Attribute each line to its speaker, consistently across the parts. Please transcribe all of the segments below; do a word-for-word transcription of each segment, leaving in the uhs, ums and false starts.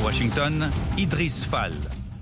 Speaker 1: Washington, Idriss Fall.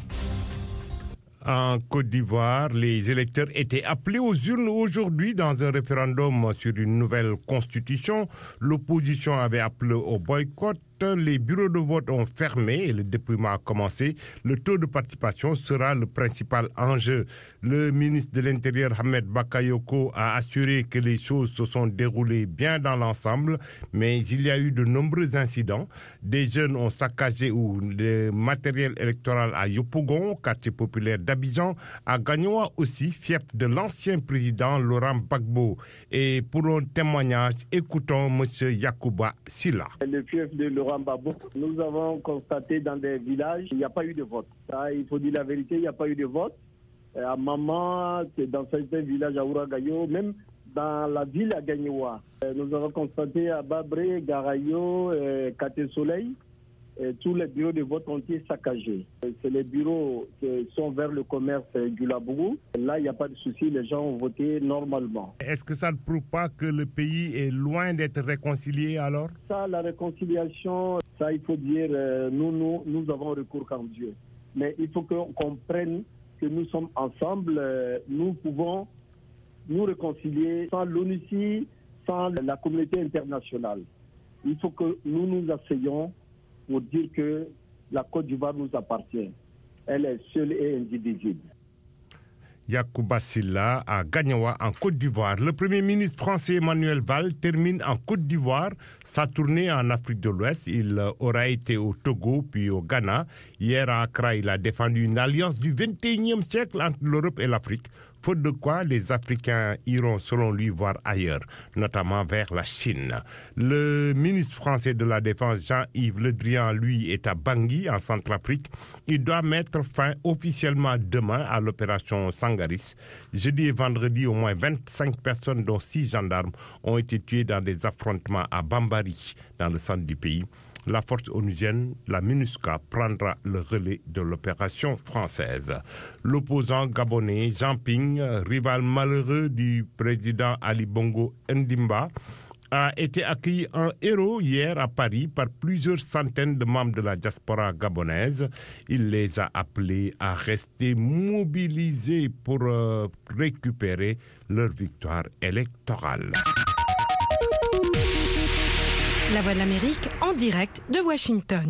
Speaker 2: En Côte d'Ivoire, les électeurs étaient appelés aux urnes aujourd'hui dans un référendum sur une nouvelle constitution. L'opposition avait appelé au boycott. Les bureaux de vote ont fermé et le dépouillement a commencé. Le taux de participation sera le principal enjeu. Le ministre de l'Intérieur, Ahmed Bakayoko, a assuré que les choses se sont déroulées bien dans l'ensemble, mais il y a eu de nombreux incidents. Des jeunes ont saccagé le matériel électoral à Yopougon, quartier populaire d'Abidjan, à Gagnoa aussi, fief de l'ancien président Laurent Gbagbo. Et pour un témoignage, écoutons M. Yacouba Silla.
Speaker 3: Le fief de Laurent Gbagbo, nous avons constaté dans des villages, il n'y a pas eu de vote. Ça, il faut dire la vérité, il n'y a pas eu de vote. À Maman, dans certains villages à Ouragayo, même dans la ville à Gagnoa. Nous avons constaté à Babré, Garayo, Kate Soleil, tous les bureaux de vote ont été saccagés. C'est les bureaux qui sont vers le commerce du Labougou. Là, il n'y a pas de souci, les gens ont voté normalement.
Speaker 2: Est-ce que ça ne prouve pas que le pays est loin d'être réconcilié alors?
Speaker 3: Ça, la réconciliation, ça, il faut dire, nous, nous, nous avons recours qu'en Dieu. Mais il faut qu'on comprenne que nous sommes ensemble, nous pouvons nous réconcilier sans l'ONUCI, sans la communauté internationale. Il faut que nous nous asseyions pour dire que la Côte d'Ivoire nous appartient. Elle est seule et indivisible.
Speaker 2: Yacouba Silla à Gagnoa en Côte d'Ivoire. Le Premier ministre français Emmanuel Valls termine en Côte d'Ivoire sa tournée en Afrique de l'Ouest. Il aura été au Togo puis au Ghana. Hier à Accra, il a défendu une alliance du vingt et unième siècle entre l'Europe et l'Afrique. Faute de quoi, les Africains iront selon lui voir ailleurs, notamment vers la Chine. Le ministre français de la Défense, Jean-Yves Le Drian, lui, est à Bangui, en Centrafrique. Il doit mettre fin officiellement demain à l'opération Sangaris. Jeudi et vendredi, au moins vingt-cinq personnes, dont six gendarmes, ont été tuées dans des affrontements à Bambari, dans le centre du pays. La force onusienne, la MINUSCA, prendra le relais de l'opération française. L'opposant gabonais Jean Ping, rival malheureux du président Ali Bongo Ndimba, a été accueilli en héros hier à Paris par plusieurs centaines de membres de la diaspora gabonaise. Il les a appelés à rester mobilisés pour euh, récupérer leur victoire électorale.
Speaker 4: La Voix de l'Amérique en direct de Washington.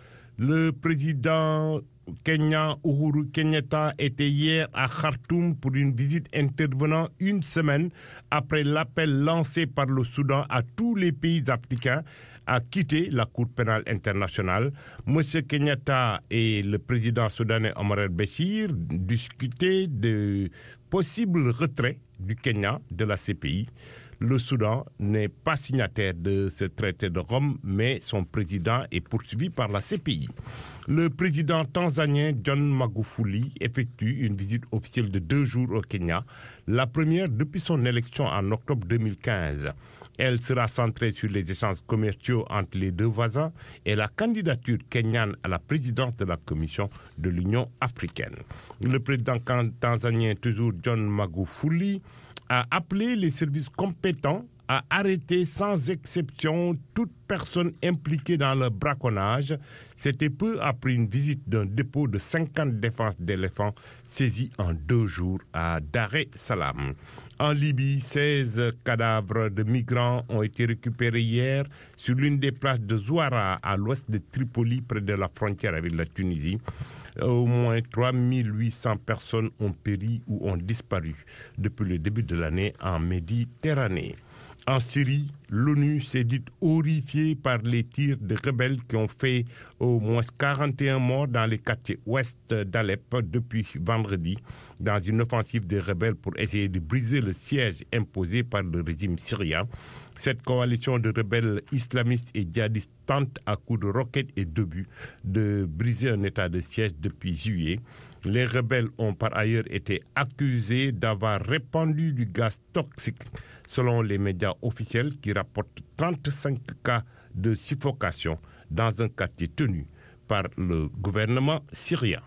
Speaker 2: Le président kenyan Uhuru Kenyatta était hier à Khartoum pour une visite intervenant une semaine après l'appel lancé par le Soudan à tous les pays africains à quitter la Cour pénale internationale. Monsieur Kenyatta et le président soudanais Omar el-Béchir discutaient de possibles retraits du Kenya de la C P I. Le Soudan n'est pas signataire de ce traité de Rome, mais son président est poursuivi par la C P I. Le président tanzanien John Magufuli effectue une visite officielle de deux jours au Kenya, la première depuis son élection en octobre deux mille quinze. Elle sera centrée sur les échanges commerciaux entre les deux voisins et la candidature kenyane à la présidence de la Commission de l'Union africaine. Le président tanzanien, toujours John Magufuli, a appelé les services compétents à arrêter sans exception toute personne impliquée dans le braconnage. C'était peu après une visite d'un dépôt de cinquante défenses d'éléphants saisis en deux jours à Dar es Salaam. En Libye, seize cadavres de migrants ont été récupérés hier sur l'une des plages de Zouara, à l'ouest de Tripoli, près de la frontière avec la Tunisie. Au moins trois mille huit cents personnes ont péri ou ont disparu depuis le début de l'année en Méditerranée. En Syrie, l'ONU s'est dite horrifiée par les tirs de rebelles qui ont fait au moins quarante et un morts dans les quartiers ouest d'Alep depuis vendredi, dans une offensive des rebelles pour essayer de briser le siège imposé par le régime syrien. Cette coalition de rebelles islamistes et djihadistes tente à coups de roquettes et d'obus de briser un état de siège depuis juillet. Les rebelles ont par ailleurs été accusés d'avoir répandu du gaz toxique, selon les médias officiels qui rapportent trente-cinq cas de suffocation dans un quartier tenu par le gouvernement syrien.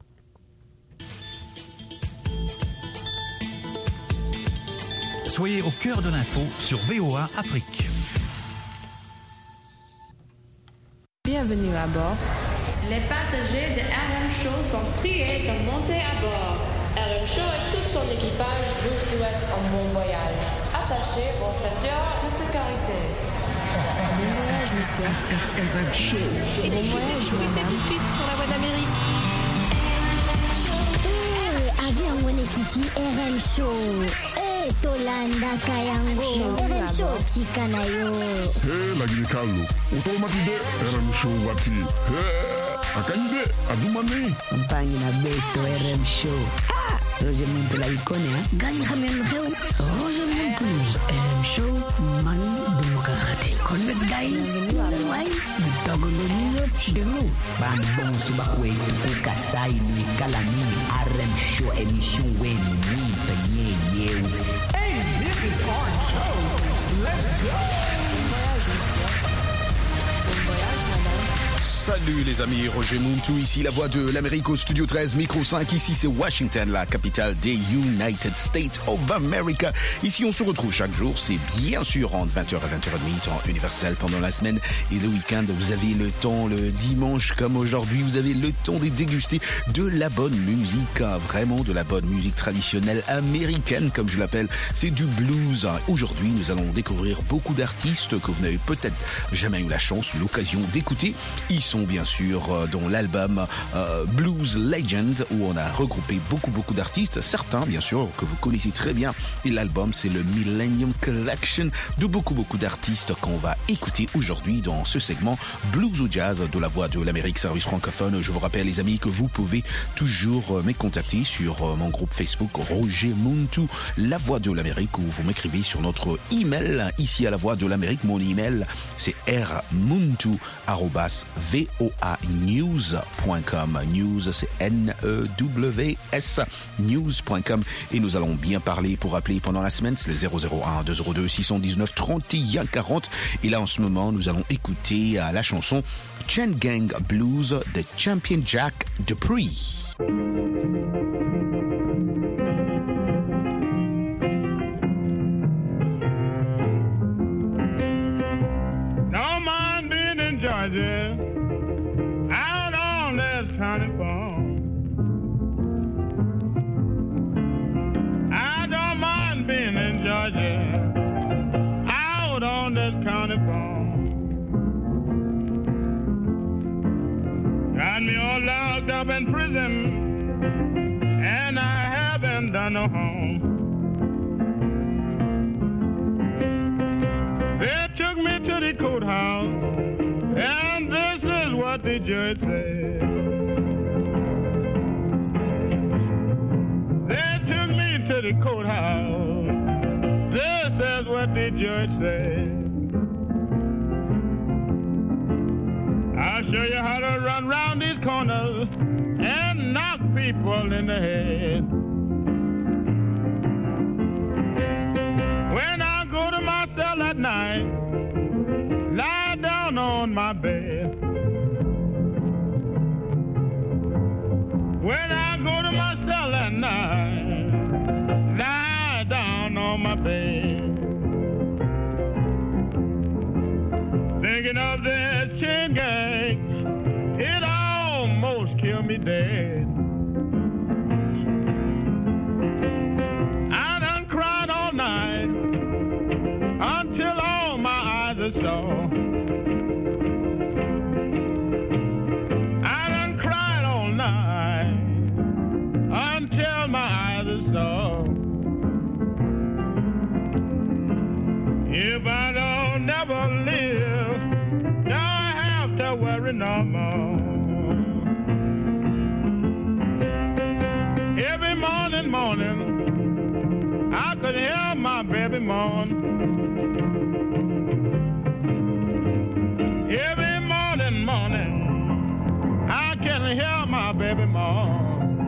Speaker 1: Soyez au cœur de l'info sur V O A Afrique.
Speaker 5: Bienvenue à bord. Les passagers de R M Show sont priés de monter à bord. R M Show et tout son équipage vous souhaitent un bon voyage. Attachez vos ceintures de sécurité.
Speaker 4: Bon voyage, monsieur.
Speaker 6: R M Show.
Speaker 4: Et bon voyage, madame. Tout de suite sur la voie de l'Amérique.
Speaker 7: Eh, avion Wenekiti R M Show. Eh, Tolanda Kayango. R M Show Tikanayo.
Speaker 6: Eh, la Guinée-Callo. Automatique R M Show Wati. Eh. Akande, adumani.
Speaker 8: Mpangi na beto R M Show. Ah, Roger Muntu la ikone, ha?
Speaker 7: Gani khamen kheu. Roger Muntu. R M Show mani demokrate. Konvet gai. Wai. Bitagoloniyo demu.
Speaker 8: Bam bon suba kwe tu kasai ni kalani R M Show émission wen ni tanye yeu.
Speaker 9: Hey, this is Orange Show. Let's go.
Speaker 4: Bon voyage, monsieur. Bon voyage, madame.
Speaker 10: Salut les amis, Roger Muntu ici, la voix de l'Amérique au studio treize, micro cinq, ici c'est Washington, la capitale des United States of America. Ici on se retrouve chaque jour, c'est bien sûr entre vingt heures et vingt heures trente, temps universel pendant la semaine et le week-end. Vous avez le temps, le dimanche comme aujourd'hui, vous avez le temps de déguster de la bonne musique, hein, vraiment de la bonne musique traditionnelle américaine comme je l'appelle, c'est du blues. Aujourd'hui nous allons découvrir beaucoup d'artistes que vous n'avez peut-être jamais eu la chance, l'occasion d'écouter. Ils sont bien sûr dans l'album euh, Blues Legend où on a regroupé beaucoup beaucoup d'artistes, certains bien sûr que vous connaissez très bien, et l'album c'est le Millennium Collection de beaucoup beaucoup d'artistes qu'on va écouter aujourd'hui dans ce segment Blues ou Jazz de la voix de l'Amérique service francophone. Je vous rappelle les amis que vous pouvez toujours me contacter sur mon groupe Facebook Roger Muntu, la voix de l'Amérique, ou vous m'écrivez sur notre email ici à la voix de l'Amérique. Mon email c'est rmuntu arobase v o a news point com. News, c'est N E W S, news point com. Et nous allons bien parler pour appeler pendant la semaine. C'est le zéro zéro un deux zéro deux six un neuf trente et un quarante. Et là, en ce moment, nous allons écouter la chanson Chain Gang Blues de Champion Jack Dupree.
Speaker 2: No man being in Georgia, out on this county farm. I don't mind being in Georgia, out on this county farm. Got me all locked up in prison, and I haven't done no harm. They took me to the courthouse, and this is what the judge said. They took me to the courthouse, this is what the judge said. I'll show you how to run round these corners and knock people in the head. When I go to my cell at night, lie down on my bed. When I go to my cell at night, lie down on my bed. Thinking of that chain gang, it almost killed me dead. I done cried all night until all my eyes are sore. I done cried all night until my eyes are sore. If I don't never live, don't have to worry no more. Every morning, morning, I could hear my baby moan. Every morning, morning, I can hear my baby moan.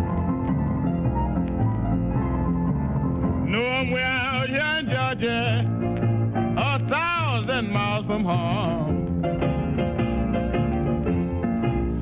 Speaker 2: Knowing we're out here in Georgia, a thousand miles from home.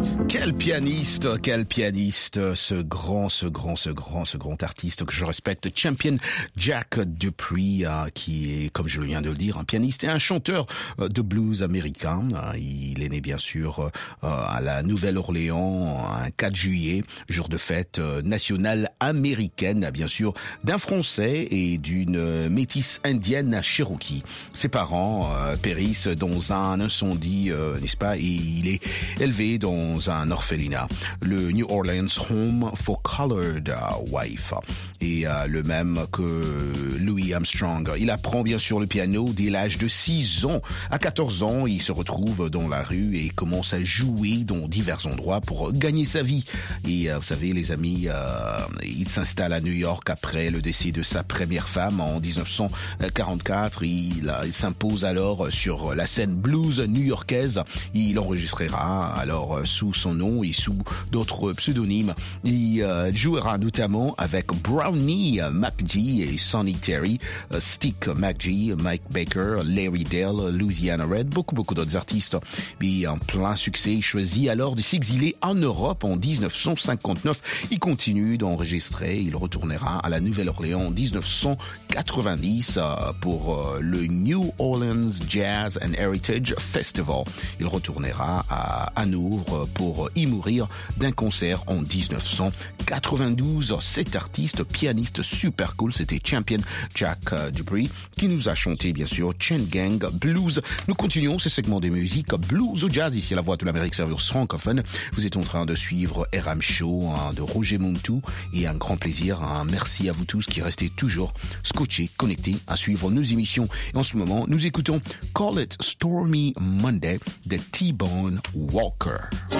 Speaker 10: Quel pianiste, quel pianiste, ce grand, ce grand, ce grand, ce grand artiste que je respecte, Champion Jack Dupree, euh, qui est, comme je viens de le dire, un pianiste et un chanteur euh, de blues américain. Euh, il est né bien sûr euh, à la Nouvelle-Orléans un quatre juillet, jour de fête euh, nationale américaine, bien sûr, d'un Français et d'une euh, métisse indienne Cherokee. Ses parents euh, périssent dans un incendie, euh, n'est-ce pas, et il est élevé dans un orphelinat, le New Orleans Home for Colored Wife, et euh, le même que Louis Armstrong. Il apprend bien sûr le piano dès l'âge de six ans. À quatorze ans, il se retrouve dans la rue et commence à jouer dans divers endroits pour gagner sa vie. Et euh, vous savez, les amis, euh, il s'installe à New York après le décès de sa première femme en dix-neuf cent quarante-quatre. Il, il s'impose alors sur la scène blues new-yorkaise. Il enregistrera alors sous son nom et sous d'autres pseudonymes. Il euh, jouera notamment avec Brownie McGee et Sonny Terry, uh, Stick McGee, Mike Baker, Larry Dale, Louisiana Red, beaucoup beaucoup d'autres artistes. Mais en plein succès, il choisit alors de s'exiler en Europe en dix-neuf cent cinquante-neuf. Il continue d'enregistrer. Il retournera à la Nouvelle-Orléans en dix-neuf cent quatre-vingt-dix uh, pour uh, le New Orleans Jazz and Heritage Festival. Il retournera à Hanovre pour y mourir d'un concert en dix-neuf cent quatre-vingt-douze. Cet artiste, pianiste super cool, c'était Champion Jack Dupree qui nous a chanté bien sûr Chain Gang Blues. Nous continuons ce segment de musique blues ou jazz ici à la Voix de l'Amérique service francophone. Vous êtes en train de suivre R M Show hein, de Roger Montou et un grand plaisir. Hein, merci à vous tous qui restez toujours scotchés, connectés à suivre nos émissions. Et en ce moment, nous écoutons Call It Stormy Monday de T-Bone Walker.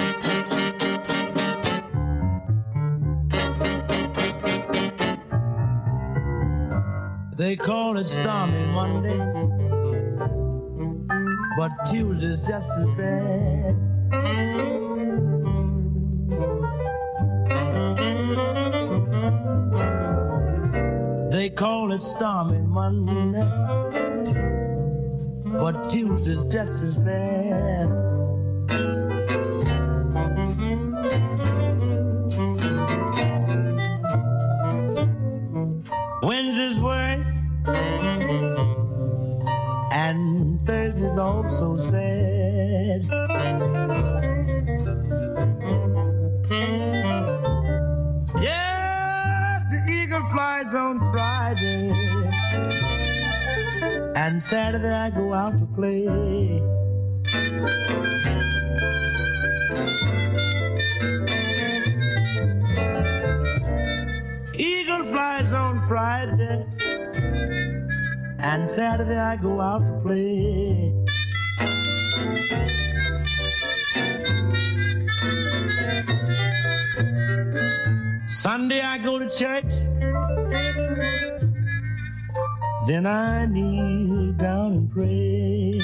Speaker 11: They call it stormy Monday, but Tuesday's just as bad. They call it stormy Monday, but Tuesday's just as bad. Wednesday's worse, and Thursday's also sad. Yes, the eagle flies on Friday, and Saturday I go out to play. Eagle flies on Friday, and Saturday I go out to play. Sunday I go to church, then I kneel down and pray.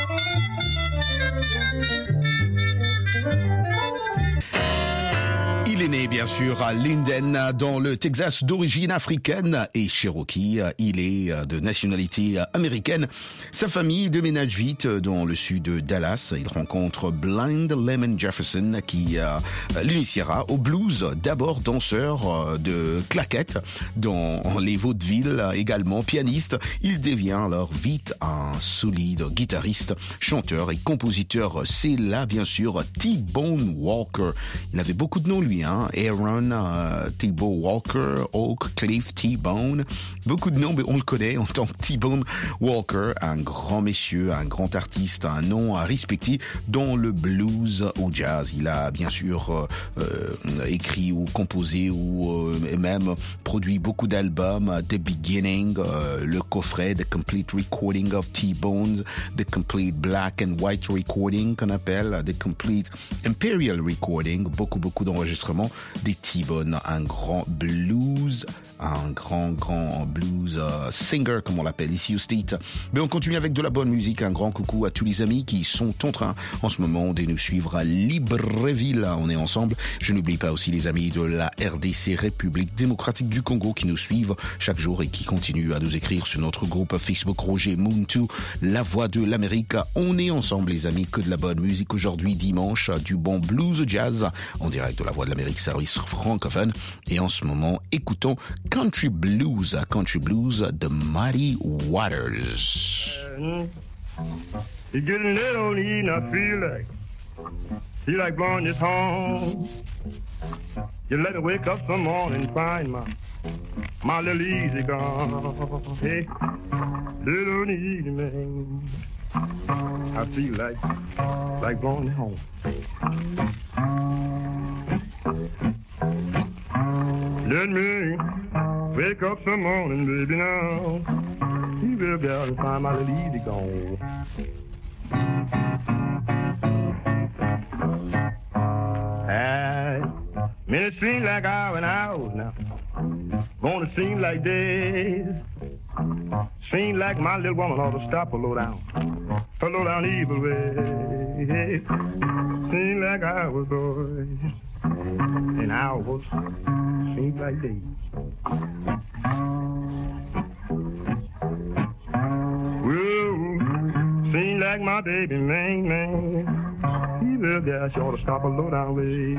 Speaker 10: Il est né bien sûr à Linden dans le Texas d'origine africaine et Cherokee. Il est de nationalité américaine. Sa famille déménage vite dans le sud de Dallas. Il rencontre Blind Lemon Jefferson qui euh, l'initiera au blues. D'abord danseur de claquettes dans les vaudevilles, également pianiste. Il devient alors vite un solide guitariste, chanteur et compositeur. C'est là bien sûr T-Bone Walker. Il avait beaucoup de noms lui. Hein, Aaron uh, T-Bone Walker, Oak Cliff T-Bone, beaucoup de noms, mais on le connaît en tant que T-Bone Walker, un grand monsieur, un grand artiste, un nom à respecter dans le blues ou jazz. Il a bien sûr euh, euh, écrit ou composé ou euh, même produit beaucoup d'albums, The Beginning, euh, le coffret The Complete Recording of T-Bones, The Complete Black and White Recording qu'on appelle The Complete Imperial Recording, beaucoup beaucoup d'enregistrements des T-Bone, un grand blues, un grand, grand blues uh, singer, comme on l'appelle ici au State. Mais on continue avec de la bonne musique. Un grand coucou à tous les amis qui sont en train, en ce moment, de nous suivre à Libreville. On est ensemble. Je n'oublie pas aussi les amis de la R D C, République démocratique du Congo, qui nous suivent chaque jour et qui continuent à nous écrire sur notre groupe Facebook Roger Moon deux, La Voix de l'Amérique. On est ensemble, les amis, que de la bonne musique aujourd'hui, dimanche, du bon blues jazz, en direct de La Voix de l'Amérique, service francophone. Et en ce moment, écoutons Country Blues, Country Blues de Muddy Waters.
Speaker 12: It's getting late on the evening, I feel like, feel like blowing this horn. You let me wake up some morning and find my, my little easy gone. Hey, little on the evening, I feel like, like blowing it home. Let me wake up some morning, baby, now. You will be able to find my little easy gone. I mean, it seems like hours and hours now. Gonna seem like days. Seems like my little woman ought to stop a low down, a low down evil way. Seems like hours, boy, and hours seems like days. Well, seems like my baby, man, man, he will guess you ought to stop a low down way.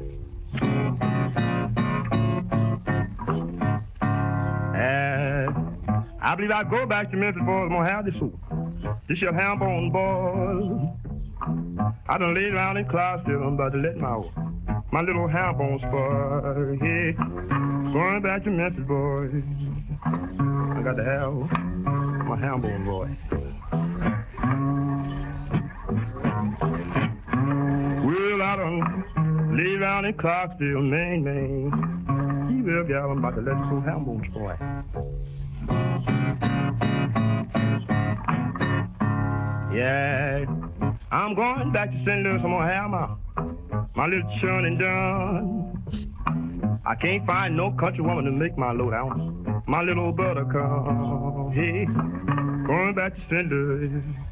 Speaker 12: And I believe I'll go back to Memphis, boys, I'm gonna have this soup. This your ham bone, boys. I done laid around in Clarksville, I'm about to let my my little ham bone spoil. Yeah, going back to Memphis, boys. I got to have my ham bone, boy. Well, I done laid around in Clarksville, man, man. He will get out, I'm about to let this old ham bone spoil. Yeah, I'm going back to Saint Louis, I'm gonna have my, my little churning done. I can't find no country woman to make my load out. My little buttercup, hey, going back to Saint Louis.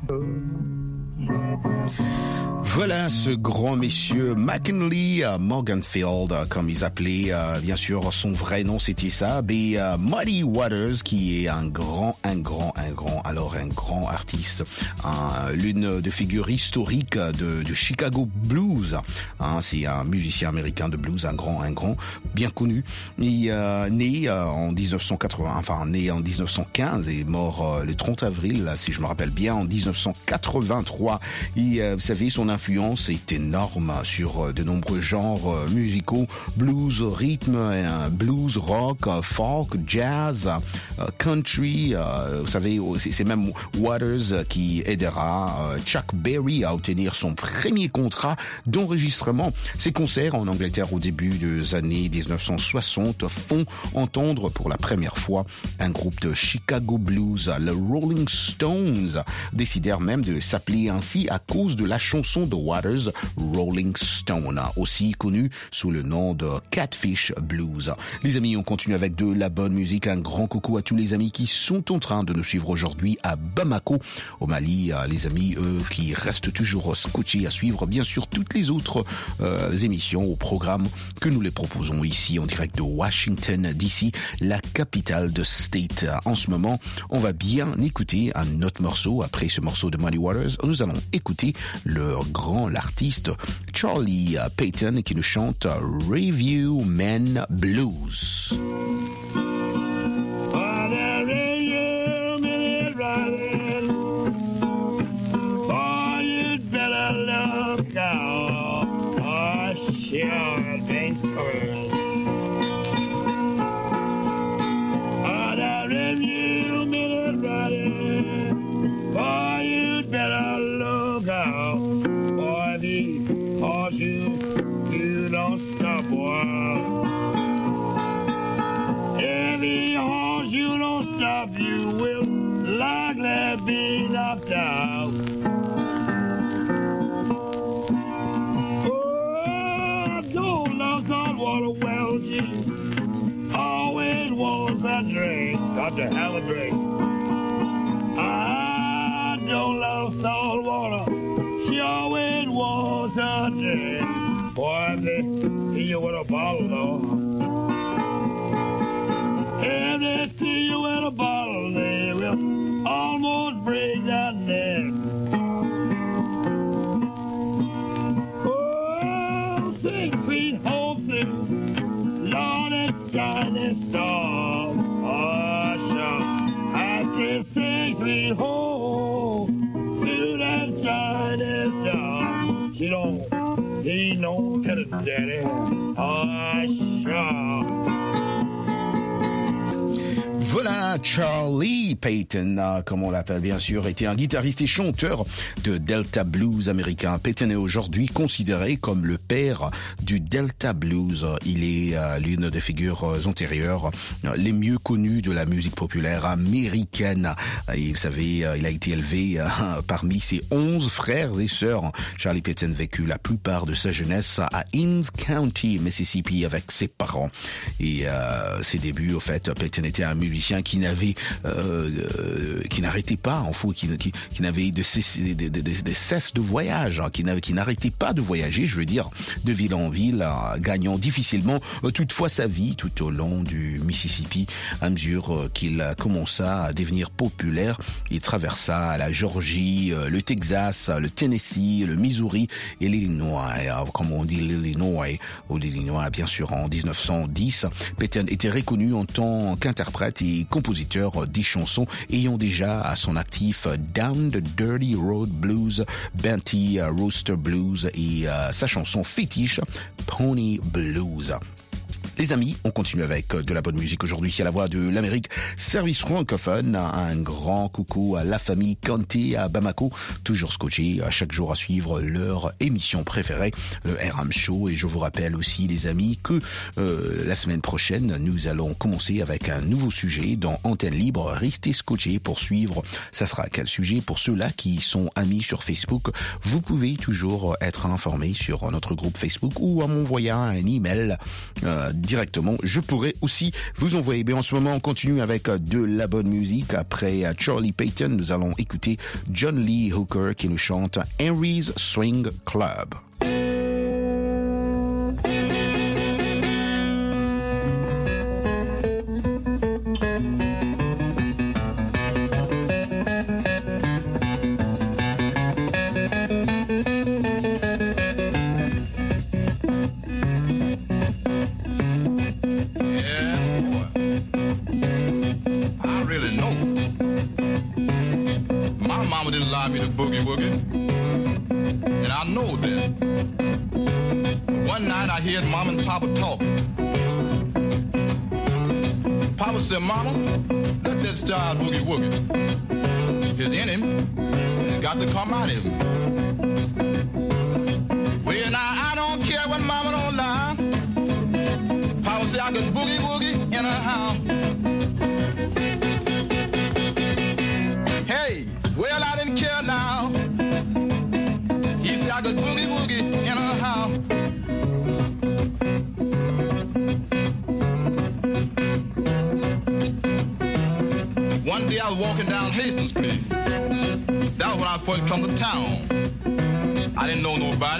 Speaker 10: Voilà ce grand monsieur McKinley Morganfield, comme ils appelaient, euh, bien sûr, son vrai nom c'était ça, mais euh, Muddy Waters, qui est un grand, un grand, un grand, alors un grand artiste, un, l'une des figures historiques de, de Chicago Blues. Hein, c'est un musicien américain de blues, un grand, un grand, bien connu. Il euh, né euh, en dix-neuf cent quatre-vingts, enfin né en dix-neuf cent quinze et mort euh, le trente avril, si je me rappelle bien, en dix-neuf cent quatre-vingt-trois. Et euh, vous savez, son influence est énorme sur de nombreux genres musicaux, blues, rythme, blues, rock, folk, jazz, country. Vous savez, c'est même Waters qui aidera Chuck Berry à obtenir son premier contrat d'enregistrement. Ses concerts en Angleterre au début des années dix-neuf cent soixante font entendre pour la première fois un groupe de Chicago Blues, le Rolling Stones, décidèrent même de s'appeler ainsi à cause de la chanson de Waters, Rolling Stone, aussi connu sous le nom de Catfish Blues. Les amis, on continue avec de la bonne musique. Un grand coucou à tous les amis qui sont en train de nous suivre aujourd'hui à Bamako, au Mali. Les amis, eux, qui restent toujours scotchés à suivre, bien sûr, toutes les autres euh, émissions au programme que nous les proposons ici en direct de Washington D C, la capitale de State. En ce moment, on va bien écouter un autre morceau. Après ce morceau de Muddy Waters, nous allons écouter le grand, l'artiste Charlie Payton qui nous chante Review Men Blues.
Speaker 12: You will likely be knocked out. Oh, I don't love someone. water well, she always was a drink. Got to have a drink. I don't love salt water. She always was a drink. Boy, if they see you with a bottle, though. If they see you with a bottle, they will almost break that neck. Oh, sing sweet home, sing, Lord, and shining star. Oh, sure. I said, sing sweet home, to that shining star. She don't, he don't tell it, daddy. Oh, sure.
Speaker 10: Voilà, Charlie Payton, comme on l'appelle bien sûr, était un guitariste et chanteur de Delta Blues américain. Payton est aujourd'hui considéré comme le père du Delta Blues. Il est euh, l'une des figures antérieures euh, les mieux connues de la musique populaire américaine. Et vous savez, euh, il a été élevé euh, parmi ses onze frères et sœurs. Charlie Payton vécut la plupart de sa jeunesse à Hinds County, Mississippi, avec ses parents. Et euh, ses débuts, au fait, Payton était un musicien qui n'avait, euh, euh, qui n'arrêtait pas, en fou, qui, qui, qui n'avait de cesse de, de, de, de, cesse de voyage, hein, qui n'avait, qui n'arrêtait pas de voyager, je veux dire, de ville en ville, euh, gagnant difficilement euh, toutefois sa vie tout au long du Mississippi. À mesure euh, qu'il commença à devenir populaire, il traversa la Géorgie, euh, le Texas, le Tennessee, le Missouri et l'Illinois. Et, euh, comme on dit l'Illinois ou l'Illinois, bien sûr, en dix-neuf cent dix, Payton était reconnu en tant qu'interprète et compositeur des chansons ayant déjà à son actif Down the Dirty Road Blues, Benty Rooster Blues et euh, sa chanson fétiche Pony Blues. Les amis, on continue avec de la bonne musique aujourd'hui à la voix de l'Amérique, service francophone. Un grand coucou à la famille Kanté à Bamako, toujours scotché à chaque jour à suivre leur émission préférée, le R M Show. Et je vous rappelle aussi, les amis, que euh, la semaine prochaine, nous allons commencer avec un nouveau sujet dans Antenne Libre. Restez scotchés pour suivre. Ça sera quel sujet? Pour ceux-là qui sont amis sur Facebook, vous pouvez toujours être informés sur notre groupe Facebook ou en m'envoyant un email euh, directement. Je pourrais aussi vous envoyer. Mais en ce moment, on continue avec de la bonne musique. Après Charlie Payton, nous allons écouter John Lee Hooker qui nous chante Henry's Swing Club.
Speaker 13: Boogie woogie, and I know that. One night I heard Mom and Papa talking. Papa said, Mama, let that child boogie woogie. It's in him. It's got to come out of him. Well, now I don't care when Mama don't lie. Papa said I could boogie woogie in her house. Hey, well, I didn't care now. He said I could boogie woogie in her house. One day I was walking down Hastings Street. That was when I first come to town. I didn't know nobody.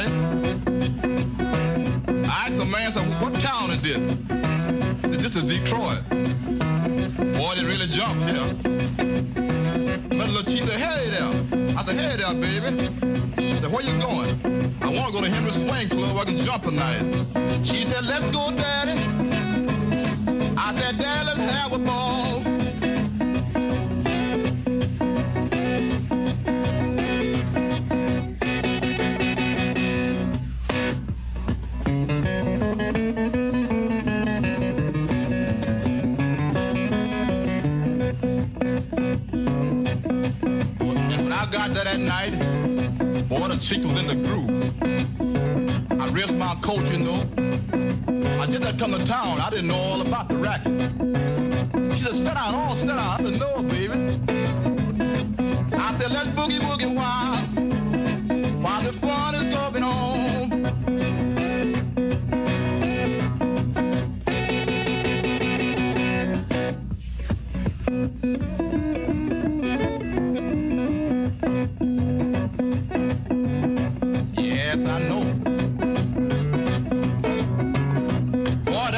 Speaker 13: I asked the man, said, what town is this? He said, this is Detroit. Boy, they really jumped here. But little chief said, hey there. I said, hey there, baby. I said, where you going? I want to go to Henry's Swing Club where I can jump tonight. She said, let's go, Daddy. I said, Daddy, let's have a ball. That night, boy, the chick was in the groove. I risked my coat, you know. I did that come to town. I didn't know all about the racket. She said, sit down, oh, sit down. I said, no, baby. I said, let's boogie woogie while, while the fun is going on.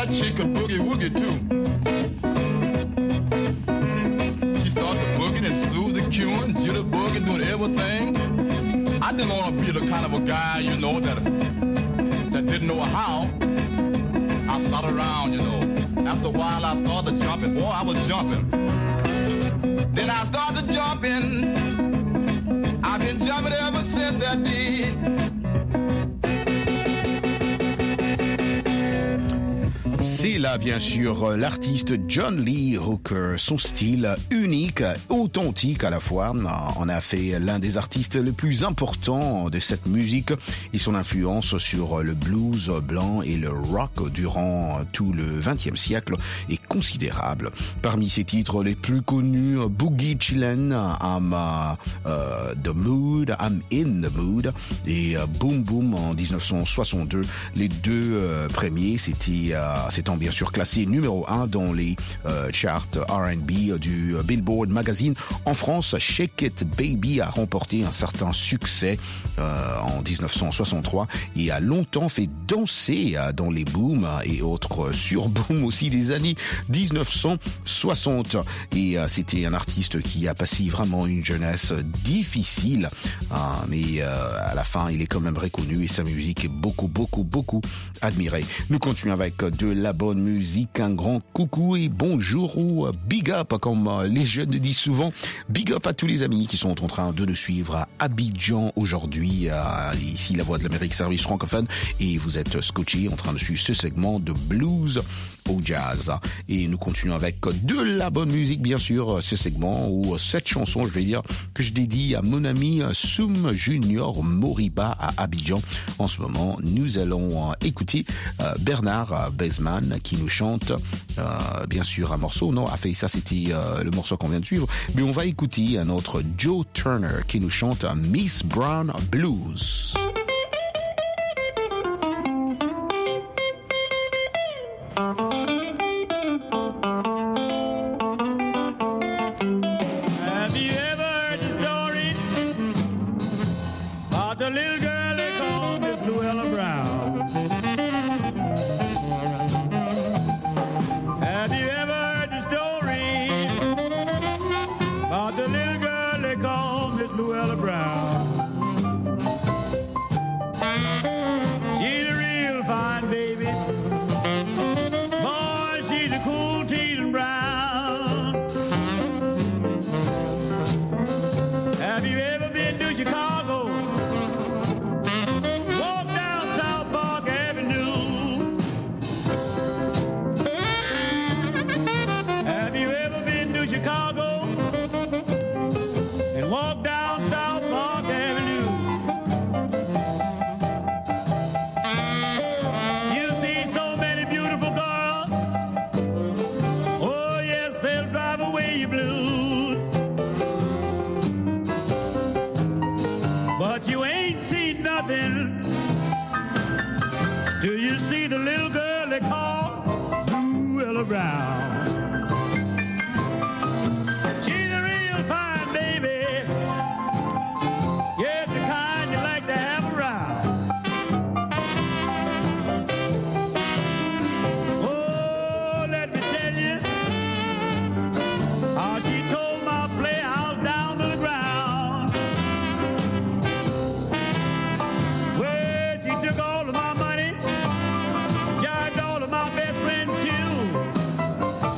Speaker 13: that chick could boogie woogie too. She started booging and smooth the cueing, jitter booging, doing everything. I didn't want to be the kind of a guy, you know, that that didn't know how. I started around, you know. After a while, I started jumping. Boy, I was jumping. Then I started jumping. I've been jumping ever since that day.
Speaker 10: C'est là, bien sûr, l'artiste John Lee Hooker. Son style unique, authentique à la fois, en a fait l'un des artistes les plus importants de cette musique et son influence sur le blues blanc et le rock durant tout le vingtième siècle est considérable. Parmi ses titres les plus connus, Boogie Chillin', I'm uh, the Mood, I'm in the Mood et Boom Boom en dix-neuf cent soixante-deux. Les deux euh, premiers, c'était euh, s'étant bien sûr classé numéro un dans les euh, charts R and B du Billboard Magazine. En France, Shake It Baby a remporté un certain succès euh, en dix-neuf cent soixante-trois et a longtemps fait danser euh, dans les booms et autres surbooms aussi des années dix-neuf cent soixante. Et euh, c'était un artiste qui a passé vraiment une jeunesse difficile, hein, mais euh, à la fin, il est quand même reconnu et sa musique est beaucoup, beaucoup, beaucoup admirée. Nous continuons avec de la bonne musique, un grand coucou et bonjour ou big up, comme les jeunes disent souvent. Big up à tous les amis qui sont en train de nous suivre à Abidjan aujourd'hui, ici la Voix de l'Amérique, service francophone, et vous êtes scotchés en train de suivre ce segment de blues au jazz. Et nous continuons avec de la bonne musique, bien sûr, ce segment ou cette chanson, je vais dire, que je dédie à mon ami Soum Junior Moriba à Abidjan. En ce moment, nous allons écouter Bernard Bezman qui nous chante, euh, bien sûr, un morceau. Non, a fait ça, c'était euh, le morceau qu'on vient de suivre. Mais on va écouter un autre Joe Turner qui nous chante Miss Brown Blues.
Speaker 14: Took all of my money, got all of my best friends too.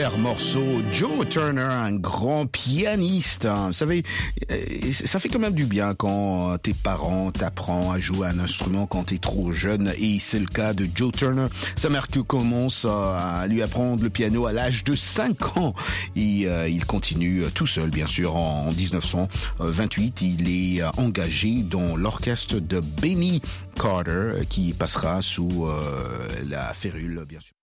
Speaker 10: super morceau. Joe Turner, un grand pianiste. Vous savez, ça fait quand même du bien quand tes parents t'apprennent à jouer un instrument quand t'es trop jeune. Et c'est le cas de Joe Turner. Sa mère qui commence à lui apprendre le piano à l'âge de cinq ans. Et euh, il continue tout seul, bien sûr. En dix-neuf cent vingt-huit, il est engagé dans l'orchestre de Benny Carter qui passera sous euh, la férule, bien sûr.